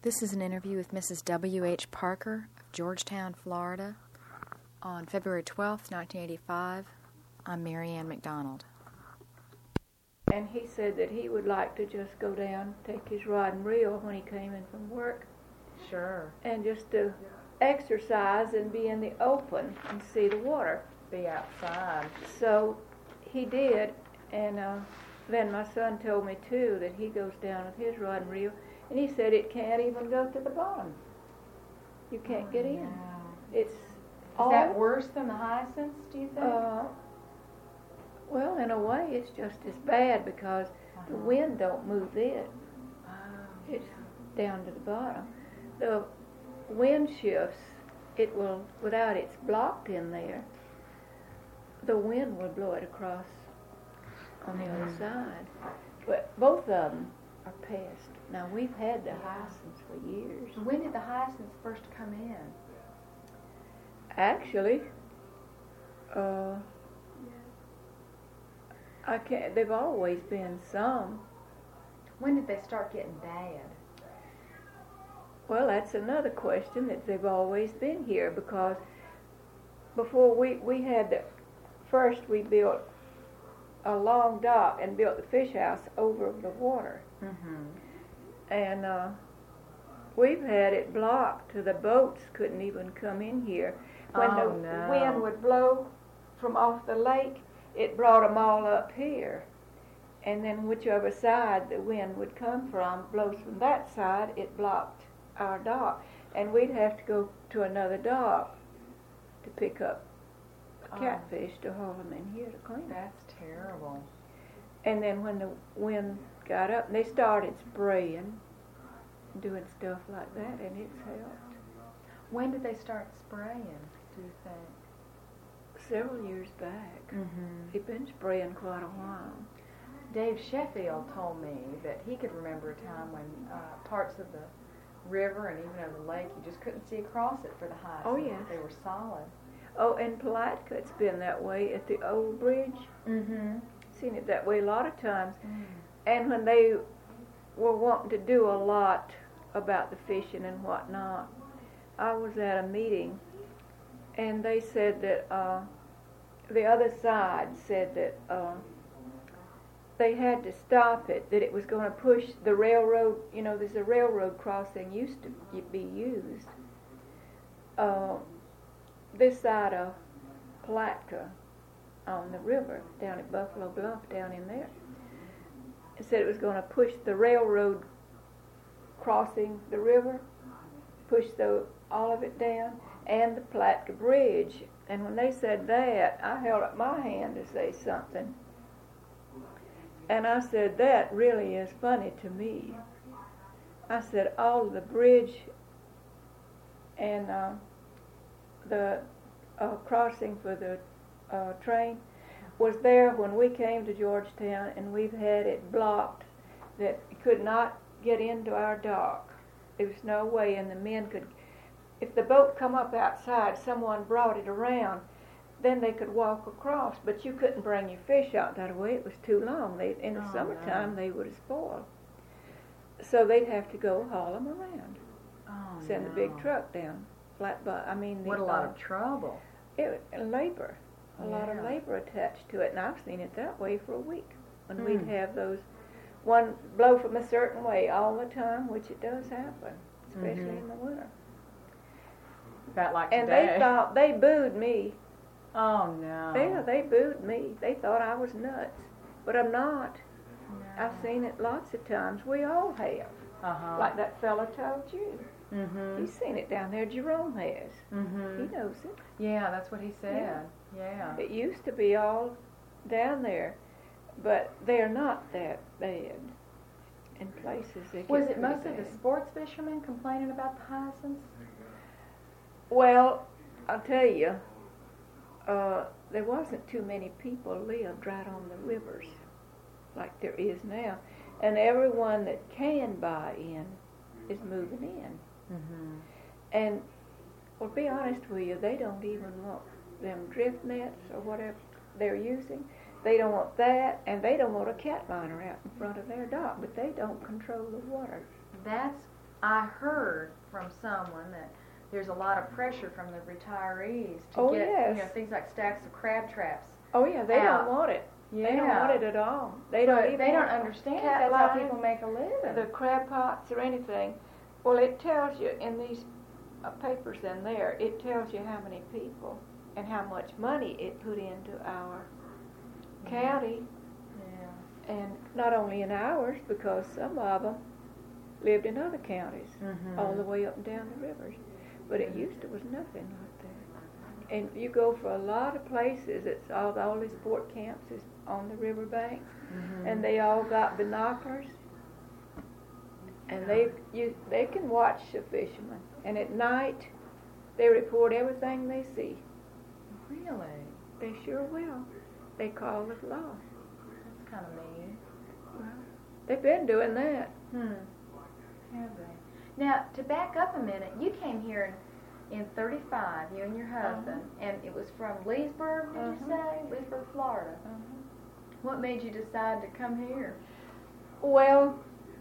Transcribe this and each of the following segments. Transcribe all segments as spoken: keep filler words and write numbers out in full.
This is an interview with Missus W H Parker of Georgetown, Florida, on February twelfth, nineteen eighty-five. I'm Mary Ann McDonald. And he said that he would like to just go down, take his rod and reel when he came in from work. Sure. And just to exercise and be in the open and see the water. Be outside. So he did, and uh, then my son told me too that he goes down with his rod and reel, and he said it can't even go to the bottom. You can't Oh, get in. no. It's Is all, that worse than the hyacinths, do you think? Uh, well, in a way, it's just as bad because uh-huh. the wind don't move it. Oh. It's down to the bottom. The wind shifts. It will, without it's blocked in there, the wind will blow it across on the Mm-hmm. other side. But both of them are pest. Now, we've had the hyacinths for years. When did the hyacinths first come in? Actually, uh, I can't, they've always been some. When did they start getting bad? Well, that's another question, that they've always been here, because before we, we had, the, first we built a long dock and built the fish house over the water. Mm-hmm. And uh, we've had it blocked to the boats couldn't even come in here. When Oh, the no. wind would blow from off the lake, it brought them all up here. And then whichever side the wind would come from, blows from that side, it blocked our dock. And we'd have to go to another dock to pick up Oh. catfish to haul them in here to clean them. That's terrible. And then when the wind got up, they started spraying, doing stuff like that, and it's helped. When did they start spraying, do you think? Several years back. Mm-hmm. They've been spraying quite a while. Dave Sheffield told me that he could remember a time when uh, parts of the river and even of the lake, you just couldn't see across it for the hyacinths. Oh, yes. They were solid. Oh, and Palatka, it's been that way at the old bridge. Mm-hmm. Seen it that way a lot of times. Mm. And when they were wanting to do a lot about the fishing and whatnot, I was at a meeting, and they said that uh, the other side said that uh, they had to stop it, that it was going to push the railroad. You know, there's a railroad crossing used to be used. Uh, this side of Palatka on the river, down at Buffalo Bluff, down in there. It said it was going to push the railroad crossing the river, push the, all of it down, and the Palatka Bridge. And when they said that, I held up my hand to say something. And I said, that really is funny to me. I said, all of the bridge and uh, the uh, crossing for the uh, train was there when we came to Georgetown, and we've had it blocked that it could not get into our dock. There was no way, and the men could, if the boat come up outside, someone brought it around, then they could walk across, but you couldn't bring your fish out that way. It was too long. They, in the Oh, summertime, no. they would have spoiled. So they'd have to go haul them around, Oh, send no. a big truck down, flat bu- I mean, the, What a lot uh, of trouble. it, labor, a lot of Yeah. labor attached to it, and I've seen it that way for a week. When Mm. we'd have those, one blow from a certain way all the time, which it does happen, especially Mhm. in the winter. About like And today. they thought, they booed me. Oh, no. Yeah, they booed me. They thought I was nuts, but I'm not. No. I've seen it lots of times. We all have. Uh-huh. Like that fella told you. Mm-hmm. He's seen it down there. Jerome has. Mm-hmm. He knows it. Yeah, that's what he said. Yeah. It used to be all down there, but they're not that bad. In places they get Was it pretty mostly bad. the sports fishermen complaining about the hyacinths? Well, I'll tell you, uh, there wasn't too many people lived right on the rivers like there is now, and everyone that can buy in is moving in. Mm-hmm. And, well, be honest with you, they don't even want them drift nets or whatever they're using. They don't want that, and they don't want a cat liner out in front of their dock, but they don't control the water. That's I heard from someone that there's a lot of pressure from the retirees to Oh, get yes. you know things like stacks of crab traps. Oh yeah, they out. don't want it. Yeah. They don't want it at all. They don't But even they don't want understand cat that's how lines, people make a living. the crab pots or anything. Well, it tells you in these uh, papers in there, it tells you how many people and how much money it put into our county, Yeah. and not only in ours, because some of them lived in other counties, Mhm. all the way up and down the rivers. But it used to was nothing like that. And you go for a lot of places, it's all, all these sport camps is on the riverbank, Mhm. and they all got binoculars, and they you they can watch the fishermen, and at night they report everything they see. Really? They sure will. They call it law. That's kind of mean. Well, they've been doing that. Hmm. Have they? Now, to back up a minute, you came here in, in thirty-five, you and your husband, and it was from Leesburg, did you Uh-huh. say? Leesburg, Florida. What made you decide to come here? Well,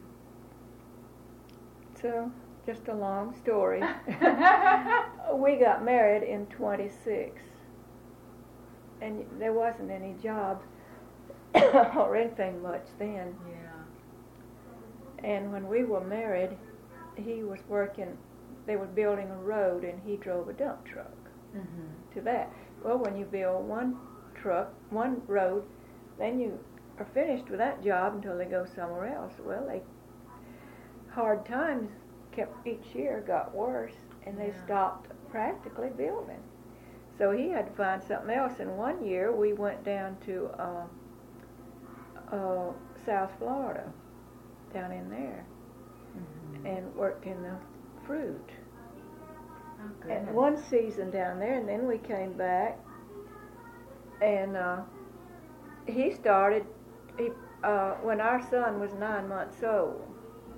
so just a long story. We got married in twenty-six, and there wasn't any jobs or anything much then. Yeah. And when we were married, he was working, they were building a road, and he drove a dump truck Mm-hmm. to that. Well, when you build one truck, one road, then you are finished with that job until they go somewhere else. Well, they hard times kept each year got worse, and they Yeah. stopped practically building. So he had to find something else. And one year we went down to uh, uh, South Florida, down in there, Mm-hmm. and worked in the fruit. Oh, goodness. And one season down there, and then we came back, and uh, he started, he, uh, when our son was nine months old,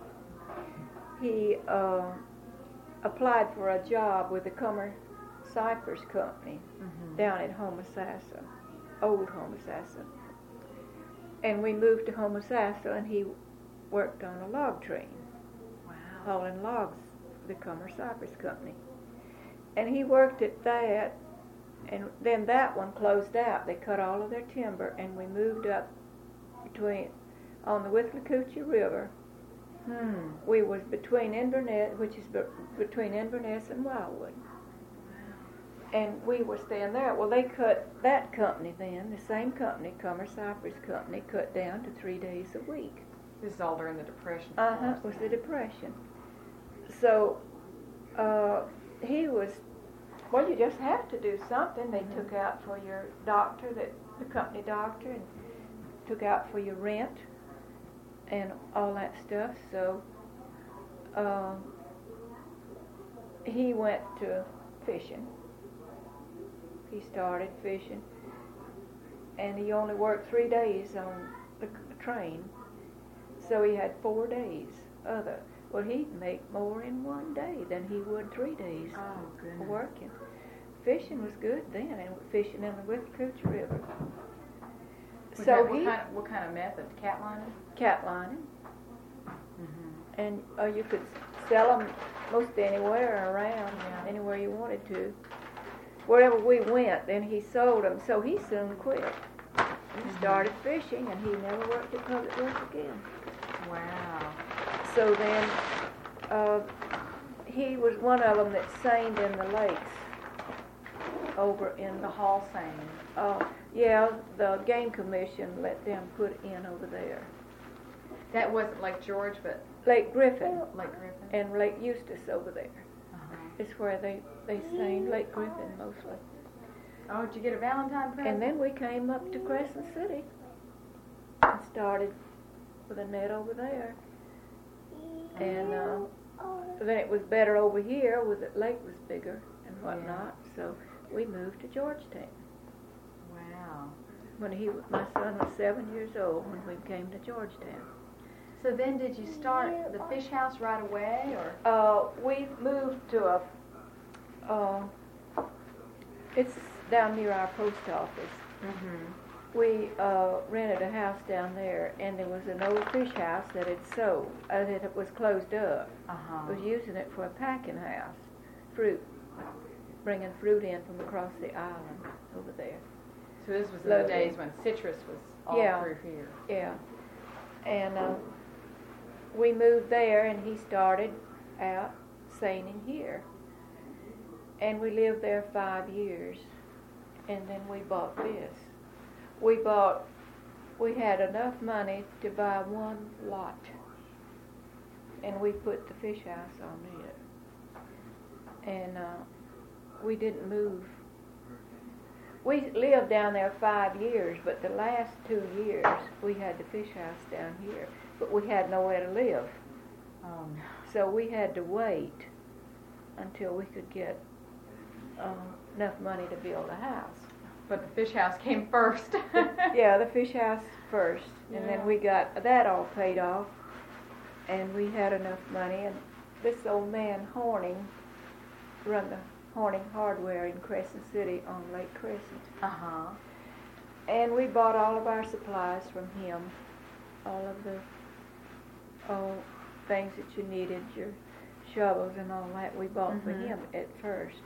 he uh, applied for a job with the Comer Cypress Company Mm-hmm. down at Homosassa, old Homosassa. And we moved to Homosassa, and he worked on a log train, Wow. hauling logs for the Comer Cypress Company. And he worked at that, and then that one closed out. They cut all of their timber, and we moved up between, on the Withlacoochee River. Hmm. We was between Inverness, which is be, between Inverness and Wildwood. And we were staying there. Well, they cut that company then, the same company, Comer Cypress Company, cut down to three days a week. This is all during the Depression. of Uh-huh, course. it was the Depression. So, uh, he was, well, you just have to do something. They took out for your doctor, that the company doctor, and took out for your rent and all that stuff. So, uh, he went to fishing. He started fishing, and he only worked three days on the c- train. So he had four days other. Well, he'd make more in one day than he would three days Oh, goodness. working. Fishing was good then, and fishing in the Withlacoochee River. What So kind, what he kind, of, what kind of method? Catlining? catlining, Mm-hmm. and uh, you could sell them most anywhere around, Yeah. anywhere you wanted to. Wherever we went, then he sold them. So he soon quit. He Mm-hmm. started fishing, and he never worked at Public Works again. Wow. So then, uh, he was one of them that seined in the lakes over in The Hall Seine. uh, yeah, the Game Commission let them put in over there. That wasn't Lake George, but Lake Griffin Lake Griffin. and Lake Eustis over there. Uh-huh. It's where they, they seined Lake Griffin mostly. Oh, did you get a Valentine present? And then we came up to Crescent City and started with a net over there. And uh, then it was better over here, with the lake was bigger and whatnot. So we moved to Georgetown. Wow. When he, my son was seven years old when we came to Georgetown. So then, did you start the fish house right away, or? Uh, we moved to a, uh, it's down near our post office. Mm-hmm. we uh, rented a house down there, and there was an old fish house that had sold, uh, that it was closed up. Uh-huh. Was using it for a packing house, fruit, bringing fruit in from across the island over there. So this was in Loaded. the days when citrus was all Yeah. through here. Yeah, and uh, we moved there, and he started out seining here, and we lived there five years, and then we bought this. We bought, we had enough money to buy one lot, and we put the fish house on it, and uh, we didn't move. We lived down there five years, but the last two years we had the fish house down here, but we had nowhere to live. Oh, no. So we had to wait until we could get uh, enough money to build a house. But the fish house came first. Yeah, the fish house first, and Yeah. then we got that all paid off, and we had enough money, and this old man Horning run the Horning Hardware in Crescent City on Lake Crescent. Uh-huh. And we bought all of our supplies from him, all of the all things that you needed, your shovels and all that, we bought Mhm. for him at first.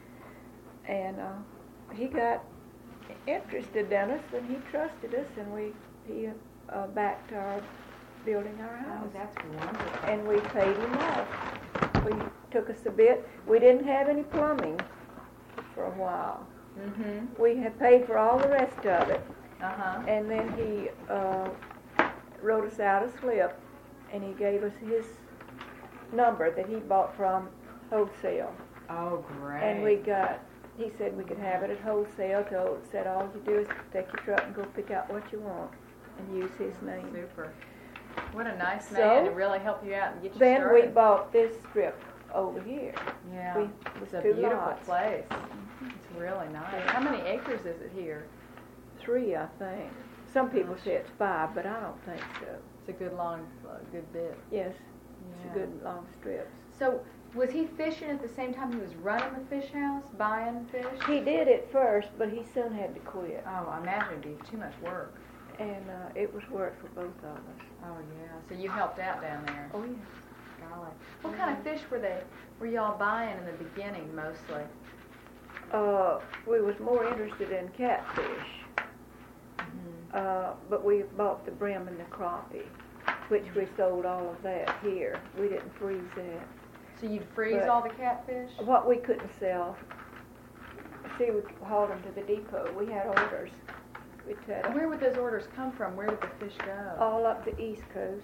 And uh, he got interested in us, and he trusted us, and we he uh, backed our building our house. Oh, that's wonderful. And we paid him off. We took us a bit. We didn't have any plumbing for a while. Mm-hmm. We had paid for all the rest of it. Uh-huh. And then he uh, wrote us out a slip, and he gave us his number that he bought from wholesale. Oh, great. And we got, he said we could have it at wholesale, so said all you do is take your truck and go pick out what you want and use his name. Super. What a nice So, man to really help you out and get you Then started. we bought this strip over here. Yeah, we- it it's was a two beautiful lots. place. It's really nice. Yeah. How many acres is it here? Three, I think. Some people say it's five, but I don't think so. It's a good long, uh, good bit. Yes, Yeah. it's a good long strips. So, was he fishing at the same time he was running the fish house, buying fish? He did it first, but he soon had to quit. Oh, I imagine it'd be too much work. And uh, it was work for both of us. Oh, yeah. So you helped out down there. Oh, yes. Golly. What kind of fish were they, were y'all buying in the beginning mostly? Uh, we was more interested in catfish, Mm-hmm. uh, but we bought the brim and the crappie, which we sold all of that here. We didn't freeze that. So you'd freeze But- all the catfish? What we couldn't sell, see, we hauled them to the depot. We had orders. We had And where would those orders come from? Where did the fish go? all up the East Coast.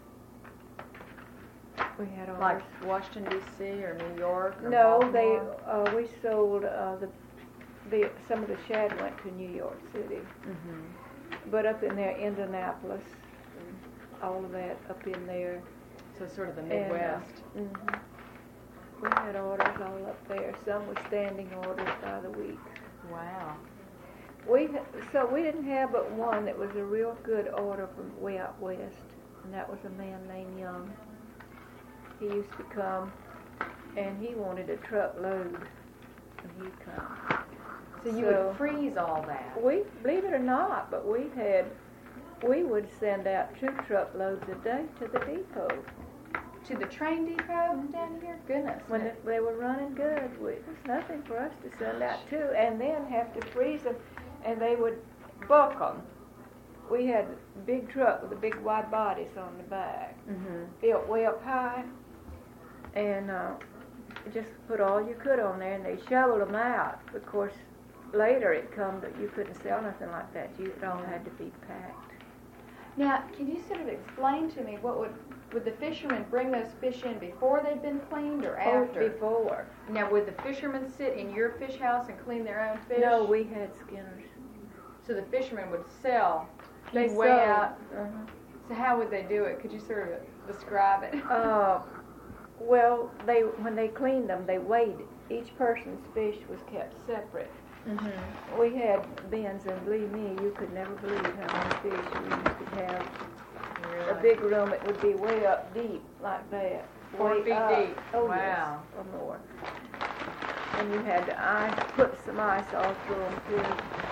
We had orders. Like Washington, D C or New York or No, they, Baltimore? uh, we sold, uh, the, the, some of the shad went to New York City. Mm-hmm. But up in there, Indianapolis, and all of that up in there. So sort of the And, uh, Midwest. mhm. We had orders all up there. Some were standing orders by the week. Wow. We so we didn't have but one that was a real good order from way out west, and that was a man named Young. He used to come, and he wanted a truckload, and he'd come. So you So- would freeze all that? We, believe it or not, but we had, we would send out two truckloads a day to the depot. To the train depot down here? Goodness. When it, they were running good, we, it was nothing for us to send out two, and then have to freeze them, and they would buck them. We had a big truck with the big wide bodies on the back, Mm-hmm. built way up high, and uh, just put all you could on there, and they shoveled them out. Of course, later it come that you couldn't sell nothing like that. You, it all had to be packed. Now, can you sort of explain to me what would would the fishermen bring those fish in before they'd been cleaned or Oh, after? before. Now, would the fishermen sit in your fish house and clean their own fish? No, we had skinners. So the fishermen would sell, They weigh sold. out. Uh-huh. So how would they do it? Could you sort of describe it? Uh, well, they when they cleaned them, they weighed it. Each person's fish was kept separate. Mm-hmm. We had bins, and believe me, you could never believe how many fish we could have. Really? A big room, it would be way up deep like that. Four way feet up. deep. Oh Wow. yes, or more. And you had to ice, put some ice all through them too.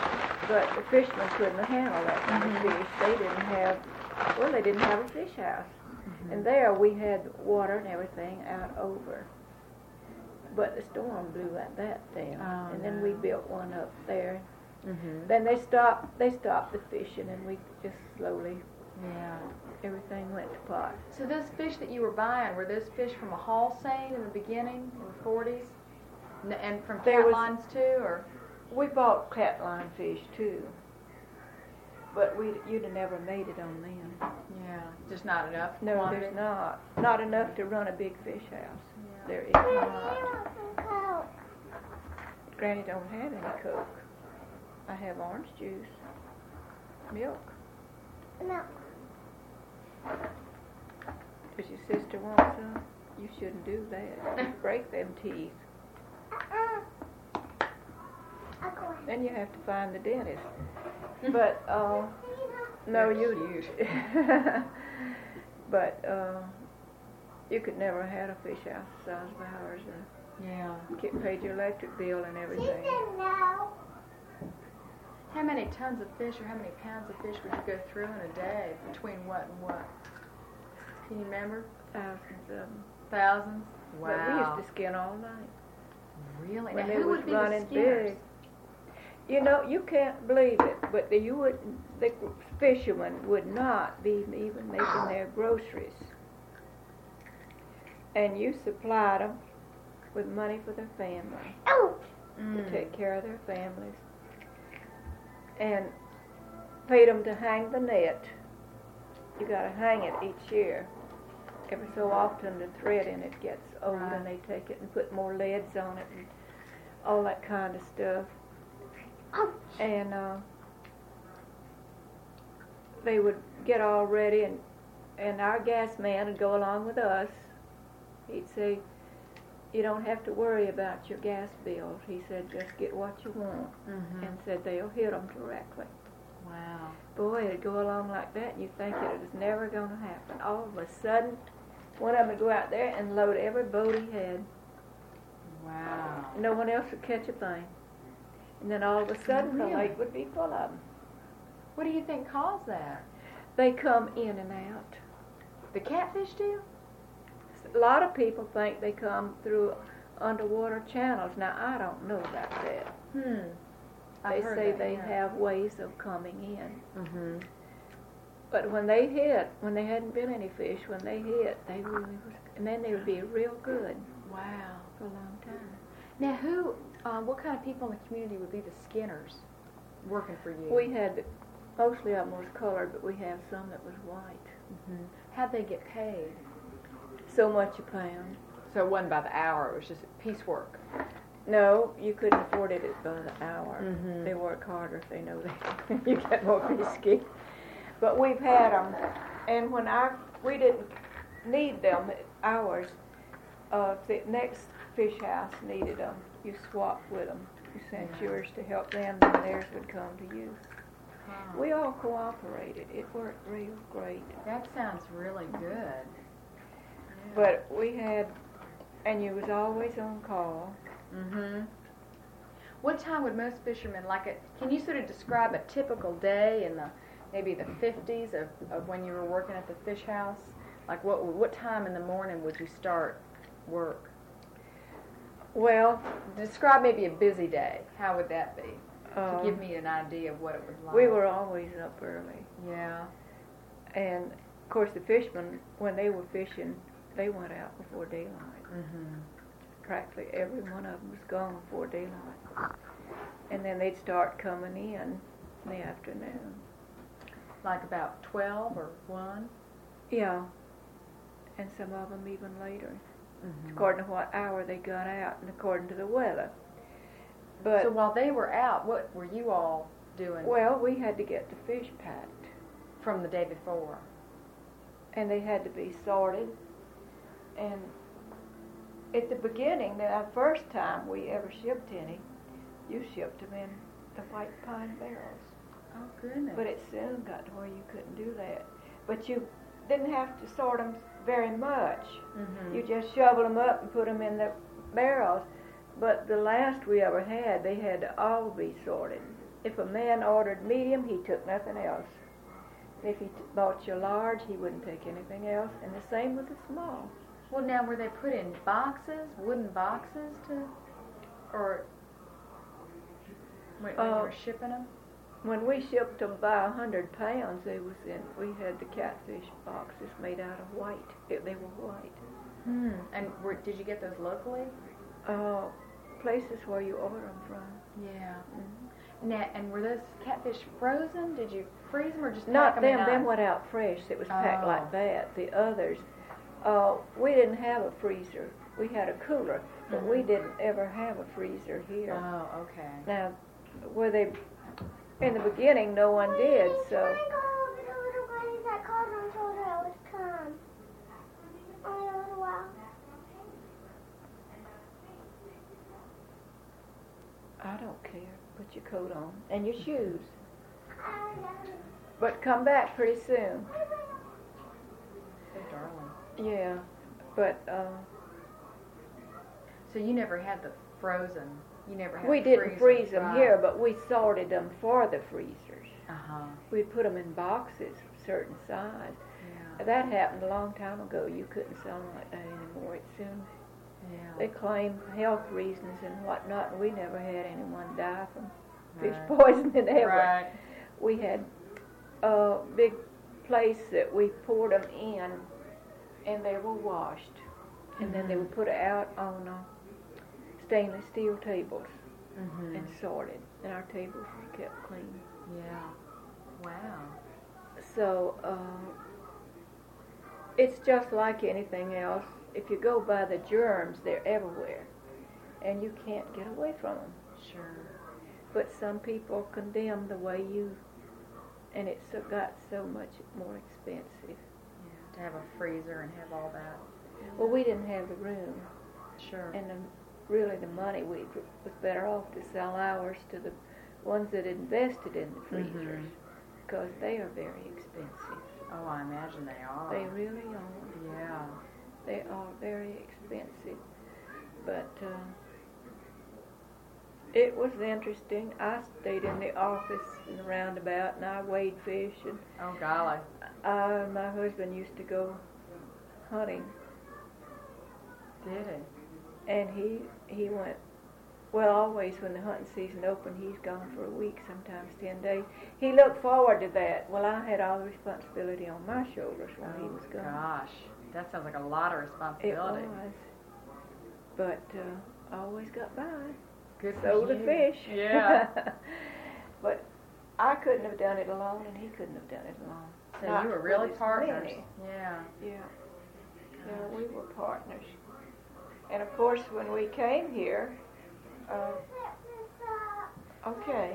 but the fishermen couldn't handle that kind Mhm. of fish. They didn't have, well, they didn't have a fish house. Mhm. And there we had water and everything out over. But the storm blew that, that down. Oh, and then no. we built one up there. Mhm. Then they stopped, they stopped the fishing, and we just slowly, Yeah. everything went to pot. So those fish that you were buying, were those fish from a haul seine in the beginning, in the forties? N- And from There cat was- lines too, or? We bought catline fish too. But we, you'd have never made it on them. Yeah, just not enough No, quantity? there's not. Not enough to run a big fish house. Yeah. There is not. Granny don't have any Coke. I have orange juice. Milk. No. Does your sister want some? You shouldn't do that. You break them teeth. Then you have to find the dentist. But, uh, no, They're you... but, uh, you could never have had a fish house the size of ours. And Yeah. get paid your electric bill and everything. How many tons of fish or how many pounds of fish would you go through in a day? Between what and what? Can you remember? Thousands of them. Thousands? But we used to skin all night. Really? When Now, it who was would be running the skinners? big. You know, you can't believe it, but the, you would, the fishermen would not be even making their groceries. And you supplied them with money for their family, Mm. to take care of their families. And paid them to hang the net. You got to hang it each year. Every so often the thread in it gets old, Right. and they take it and put more leads on it and all that kind of stuff. And uh, they would get all ready, and and our gas man would go along with us. He'd say, "You don't have to worry about your gas bill." He said, "Just get what you want." Mhm. And said they'll hit them directly. Wow. Boy, it'd go along like that, and you think it was never going to happen. All of a sudden, one of them would go out there and load every boat he had. Wow. No one else would catch a thing. And then all of a sudden, Really? the lake would be full of them. What do you think caused that? They come in and out. The catfish do? A lot of people think they come through underwater channels. Now, I don't know about that. Hmm. I've They heard say that, they yeah. have ways of coming in. Mm-hmm. But when they hit, when there hadn't been any fish, when they hit, they really was, and then they would be real good Wow. for a long time. Now, who, um, what kind of people in the community would be the skinners working for you? We had, mostly of them was colored, but we have some that was white. Mm-hmm. How'd they get paid? So much a pound. So it wasn't by the hour, it was just piecework. No, you couldn't afford it by the hour. Mhm. They work harder if they know they you get more risky. But we've had them, and when our we didn't need them ours, uh, the next fish house needed them. You swapped with them. You sent Yeah. yours to help them, then theirs would come to you. Wow. We all cooperated. It worked real great. That sounds really good. But we had, and you was always on call. Mm-hmm. What time would most fishermen like it? Can you sort of describe a typical day in the maybe the fifties of, of when you were working at the fish house? Like what what time in the morning would you start work? Well, Describe maybe a busy day. How would that be? To um, give me an idea of what it was like. we were always up early. Yeah. And of course, the fishermen, when they were fishing, they went out before daylight. Mm-hmm. Practically every one of them was gone before daylight. And then they'd start coming in in the afternoon. Like about twelve or one. Yeah. And some of them even later, Mm-hmm. according to what hour they got out and according to the weather. But, So while they were out, what were you all doing well, we had to get the fish packed. from the day before? And they had to be sorted. And at the beginning, the our first time we ever shipped any, you shipped them in the white pine barrels. Oh goodness. But it soon got to where you couldn't do that. But you didn't have to sort them very much. Mm-hmm. You just shovel them up and put them in the barrels. But the last we ever had, they had to all be sorted. if a man ordered medium, he took nothing else. If he t- bought you large, he wouldn't take anything else, and the same with the small. Well, now were they put in boxes, wooden boxes, to, or when, when you Uh, were shipping them? When we shipped them by a hundred pounds, they was in. We had the catfish boxes made out of white. It, they were white. Hmm. And were, did you get those locally? Uh, places where you order them from. Yeah. Mm-hmm. Now, and were those catfish frozen? Did you freeze them or just Not pack them them. in Them ice? went out fresh. It was packed Oh. like that. The others, uh, we didn't have a freezer. We had a cooler, but we Mhm. didn't ever have a freezer here. Oh, okay. Now, were they? In the beginning, no one did. So. Can I go over the little guy that called and told her I was come? Only a little while. I don't care. Put your coat on and your shoes. I don't know. But come back pretty soon. So darling. Yeah, but uh, So you never had the frozen. You never had. we the didn't freezer. freeze them Right. here, but we sorted them for the freezers. Uh huh. We put them in boxes, certain size. Yeah. That happened a long time ago. You couldn't sell them like that anymore. It soon they Yeah. claim health reasons and whatnot, and we never had anyone die from fish Right. poisoning ever. Right. We had a big place that we poured them in, and they were washed, and then they were put out on uh, stainless steel tables Mhm. and sorted, and our tables were kept clean. Yeah. Wow. So uh, it's just like anything else. If you go by the germs, they're everywhere, and you can't get away from them. Sure. But some people condemn the way you, and it's so- got so much more expensive. Yeah. To have a freezer and have all that. Well, we didn't have the room, Sure. and the, really the money, we was better off to sell ours to the ones that invested in the freezers, Mhm. because they are very expensive. Oh, I imagine they are. They really are. Yeah. They are very expensive. But uh, it was interesting. I stayed in the office in the roundabout, and I weighed fish, and Oh, golly. I and my husband used to go hunting, Did he? and he he went. Well, always when the hunting season opened, he's gone for a week, sometimes ten days. He looked forward to that. Well, I had all the responsibility on my shoulders when he was gone. Gosh, that sounds like a lot of It responsibility. was, but uh, I always got by. Good for So the you. fish. Yeah. But I couldn't have done it alone, and he couldn't have done it alone. So Not you were with really as partners. many. Yeah. Yeah. Yeah, we were partners. And of course, when we came here, uh, okay.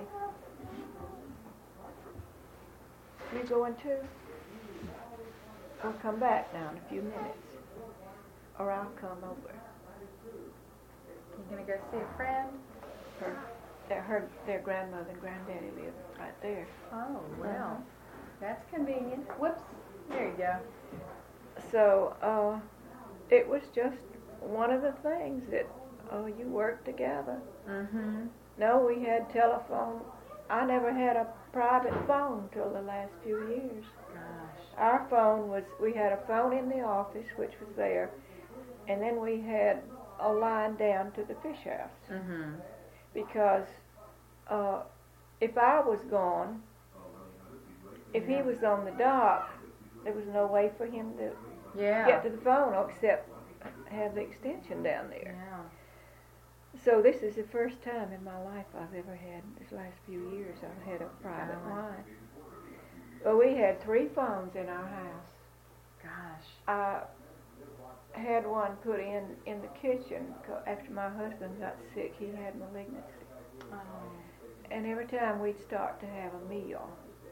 You going too? We'll come back now in a few minutes, or I'll come over. You gonna go see a friend? Her, their, her, their grandmother and granddaddy live right there. Oh, well. Uh-huh. That's convenient. Whoops. There you go. So uh, it was just one of the things that oh, you work together. Mm-hmm. No, we had telephone. I never had a private phone till the last few years. Gosh. Our phone was, we had a phone in the office, which was there, and then we had a line down to the fish house. Mm-hmm. Because uh, if I was gone, if he was on the dock, there was no way for him to Yeah. get to the phone except have the extension down there. Yeah. So this is the first time in my life I've ever had, this last few years, I've had a private Oh. line. Well, we had three phones in our house. Gosh. I had one put in in the kitchen 'cause after my husband got sick. He had malignancy. Oh. And every time we'd start to have a meal,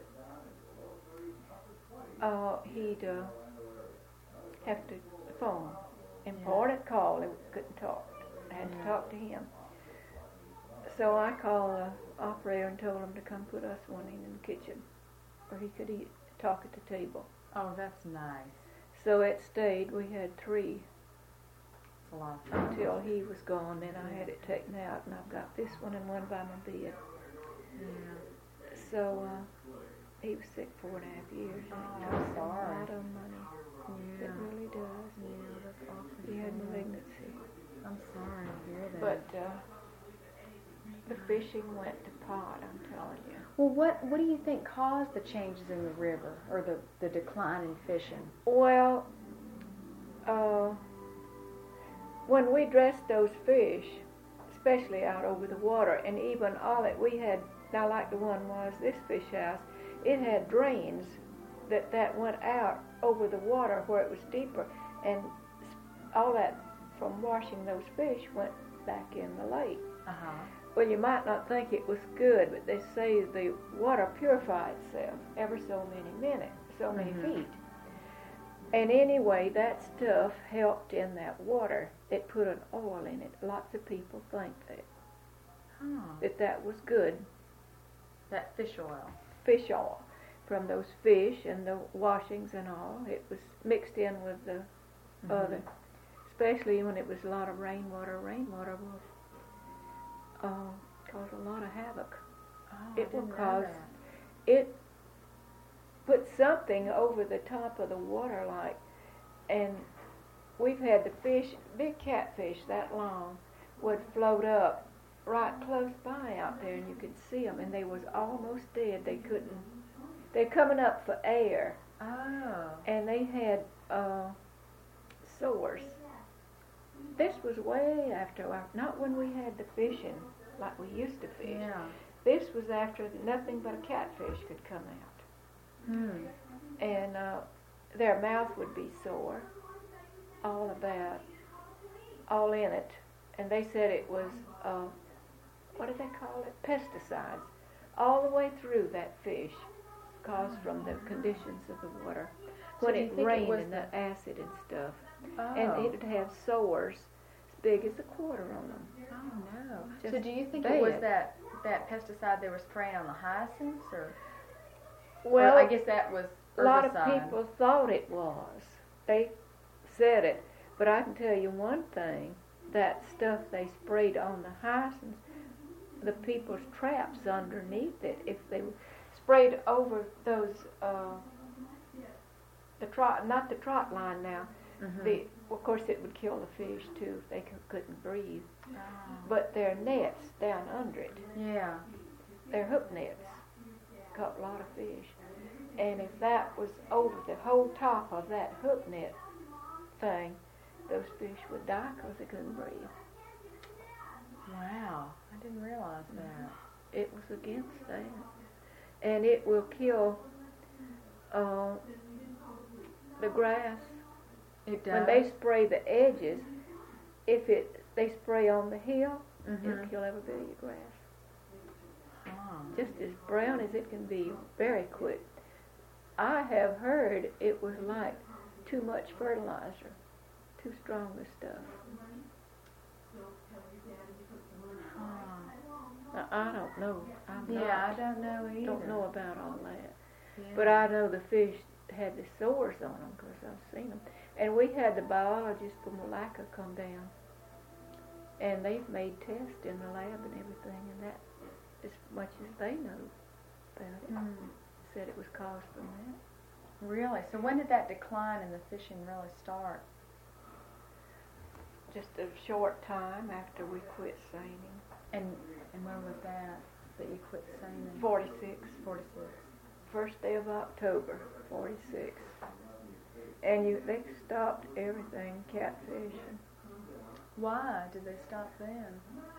uh, he'd uh, have to phone. Important call, he couldn't talk. I had to Yeah. talk to him. So I called the operator and told him to come put us one in the kitchen where he could eat, talk at the table. Oh, that's nice. So it stayed. We had three It's a lot of fun. until he was gone. Then I had it taken out, and I've got this one and one by my bed. Yeah. So uh, he was sick four and a half years. Oh, and it I'm cost him sorry. a lot of money. Yeah. It really does. Yeah, that's awful. He had malignancy. I'm sorry to hear that. But uh, the fishing went to pot, I'm telling you. Well, what what do you think caused the changes in the river or the, the decline in fishing? Well, uh, when we dressed those fish, especially out over the water, and even all that we had, now like the one was this fish house, it had drains that, that went out over the water where it was deeper, and all that from washing those fish went back in the lake. Uh-huh. Well, you might not think it was good, but they say the water purifies itself ever so many minutes, so many Mhm. feet. And anyway, that stuff helped in that water. It put an oil in it. Lots of people think that Huh. that, that was good That fish oil. fish oil from those fish and the washings and all. It was mixed in with the Mhm. other, especially when it was a lot of rainwater. Rainwater will uh, cause a lot of havoc. Oh, It I will didn't know cause- that. It put something over the top of the water, like, and we've had the fish, big catfish that long, would float up right close by out there, and you could see them, and they was almost dead. They couldn't. They're coming up for air, Oh. and they had uh, sores. This was way after, our, not when we had the fishing like we used to fish. Yeah. This was after nothing but a catfish could come out. Hmm. And uh, their mouth would be sore, all about, all in it. And they said it was, uh, what did they call it? Pesticides, all the way through that fish, caused from the conditions of the water. So When do you it think it rained was and the acid and stuff. Oh. And it would have sores as big as a quarter on them. Oh no. Just So do you think it was bad. that that pesticide they were spraying on the hyacinths, or? Well, or I guess that was a lot of herbicide. people thought it was. They said it. But I can tell you one thing, that stuff they sprayed on the hyacinths, the people's traps underneath it, if they sprayed over those, uh, the trot, not the trot line now, Mhm. the, of course it would kill the fish too if they c- couldn't breathe. Oh. But their nets down under it, Yeah. their hook nets, caught a lot of fish. And if that was over the whole top of that hook net thing, those fish would die because they couldn't breathe. Wow. I didn't realize that. It was against that. And it will kill uh, the grass. It does. When they spray the edges, if it they spray on the hill, it'll Mhm. kill every bit of your grass. Oh. Just as brown as it can be, very quick. I have heard it was like too much fertilizer, too strong the stuff. Oh. Now, I don't know. I'm Yeah, I not, don't know either. don't know about all that. Yeah. But I know the fish had the sores on them because I've seen them. And we had the biologist from Malacca come down, and they've made tests in the lab and everything, and that, as much as they know about it, Mm. said it was caused from that. Really? So when did that decline in the fishing really start? Just a short time after we quit seining. And and when was that that you quit seining? forty-six. Forty-six. First day of October, forty-six. And you, they stopped everything, catfishing. Why did they stop then?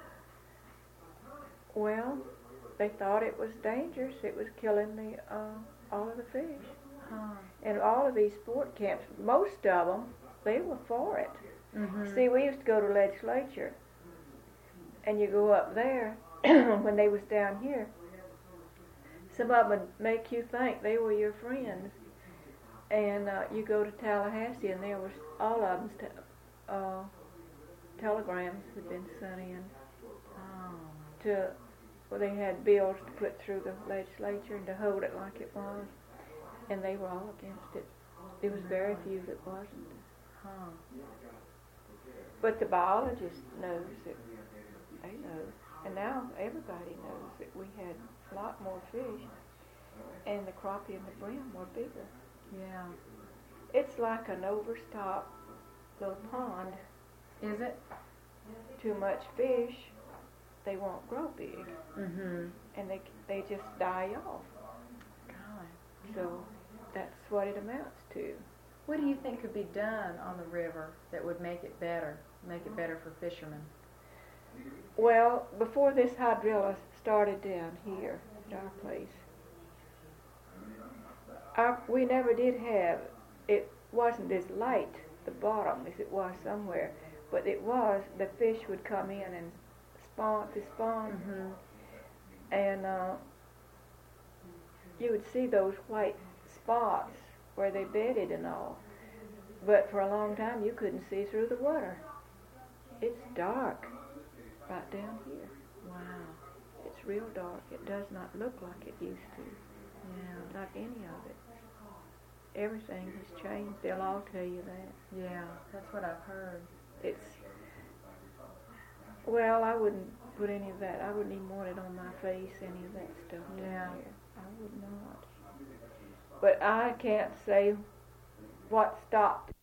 Well, they thought it was dangerous. It was killing the uh, all of the fish. Huh. And all of these sport camps, most of them, they were for it. Mm-hmm. See, we used to go to legislature, and you go up there when they was down here. Some of them would make you think they were your friends, and uh, you go to Tallahassee, and there was all of them. St- uh, telegrams had been sent in Oh. to, well, they had bills to put through the legislature and to hold it like it was, and they were all against it. There was very few that wasn't. Huh. But the biologist knows it. They know. And now everybody knows that we had a lot more fish, and the crappie and the brim were bigger. Yeah. It's like an overstocked little pond. Is it? Too much fish, they won't grow big, Mm-hmm. and they they just die off. Golly. So that's what it amounts to. What do you think could be done on the river that would make it better, make it better for fishermen? Well, before this hydrilla started down here at our place, our, we never did have, it wasn't as light, the bottom, as it was somewhere, but it was, the fish would come in and spawn, to spawn, Mm-hmm. and uh, you would see those white spots where they bedded and all. But for a long time you couldn't see through the water. It's dark right down here. Wow. It's real dark. It does not look like it used to, Yeah. like any of it. Everything has changed. They'll all tell you that. Yeah. That's what I've heard. It's, well, I wouldn't put any of that. I wouldn't even want it on my face, any of that stuff down Yeah. here. I would not. But I can't say what stopped